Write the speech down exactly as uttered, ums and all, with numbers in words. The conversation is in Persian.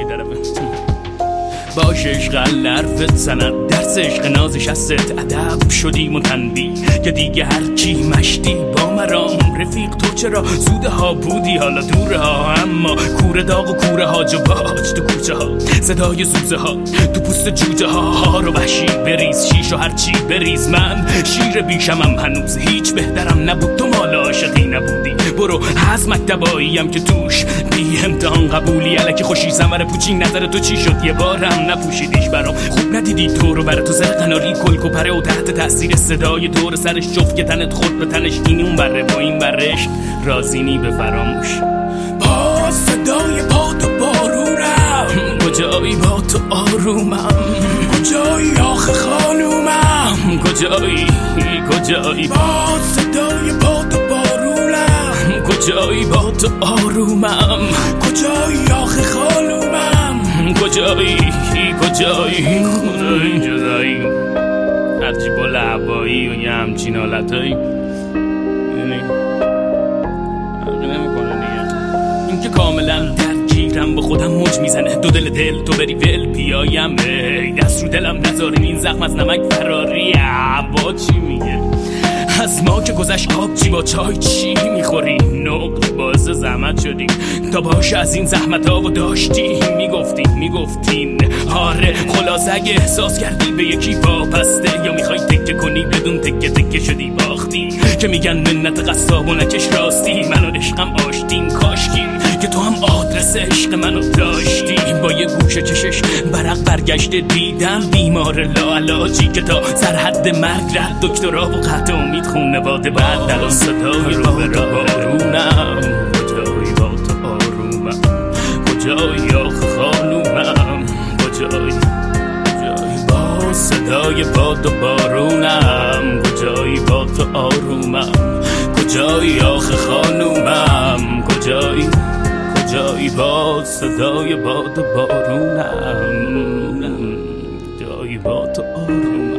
طرفه باش عشق لرفت سند درس عشق نازش از ست ادب شدیم و تنبی که دیگه هرچی مشتی با مرام رفیق تو چرا زوده ها بودی حالا دوره ها اما کوره داغ و کوره ها جو باج تو کوچه ها صدای زوزه ها تو پوست جوجه ها ها رو وحشی بریز شیش و هرچی بریز من شیر بیشمم هنوز هیچ بهترم نبود تو مال عاشقی نبودی برو از مکتباییم که توش بی امتحان قبولی الکی خوشی زمر پوچی نظر تو چی شد یه بارم نپوشیدیش برام خوب ندیدی تو رو برای تو زر قناری کلک و پره و تحت تاثیر صدای دور سرش جفت که تنت خود به تنش اینی اون بره با این برش رازینی به فراموش با صدای پات و بارونم کجایی با تو آرومم کجایی آخه خانومم کجایی کجایی با صدای پات و بارونم کجایی با تو آرومم کجایی آخه خانومم کجایی کجایی کجایی جدایی هرچی با لعبایی و یه همچین حالتایی یعنی فرقی نمیکنه دیگه این که کاملا درگیرم با خودم موج میزنه دو دل دل تو بری ول بیایم ای دست رو دلم نذارین این زخم از نمک فراریه با چی میگه از ما که گذشت آب چی با چای چی میخوری نقل باز زحمت شدیم تا باش از این زحمت ها و داشتیم میگفتیم میگفتیم آره خلاص اگه احساس کردی به یکی واپسته یا میخوای تکه کنی بدون تکه تکه شدی باختی که میگن منت قصاب و نکش راستی من و عشقم آشتیم کاشکیم که تو هم آدرس عشق منو داشتی با یه گوشه چشش برق برگشته دیدم بیمار لاعلاجی که تا سرحد مرگ رد دکترا و قطع امید خونواده بعد الان صدای رو به بارونم کجایی با تو آرومم کجایی آخه خانومم کجایی کجایی با صدای باد و بارونم کجایی با تو آرومم کجایی آخه خانومم کجایی کجایی با صدای باد و بارونم کجایی با تو آرومم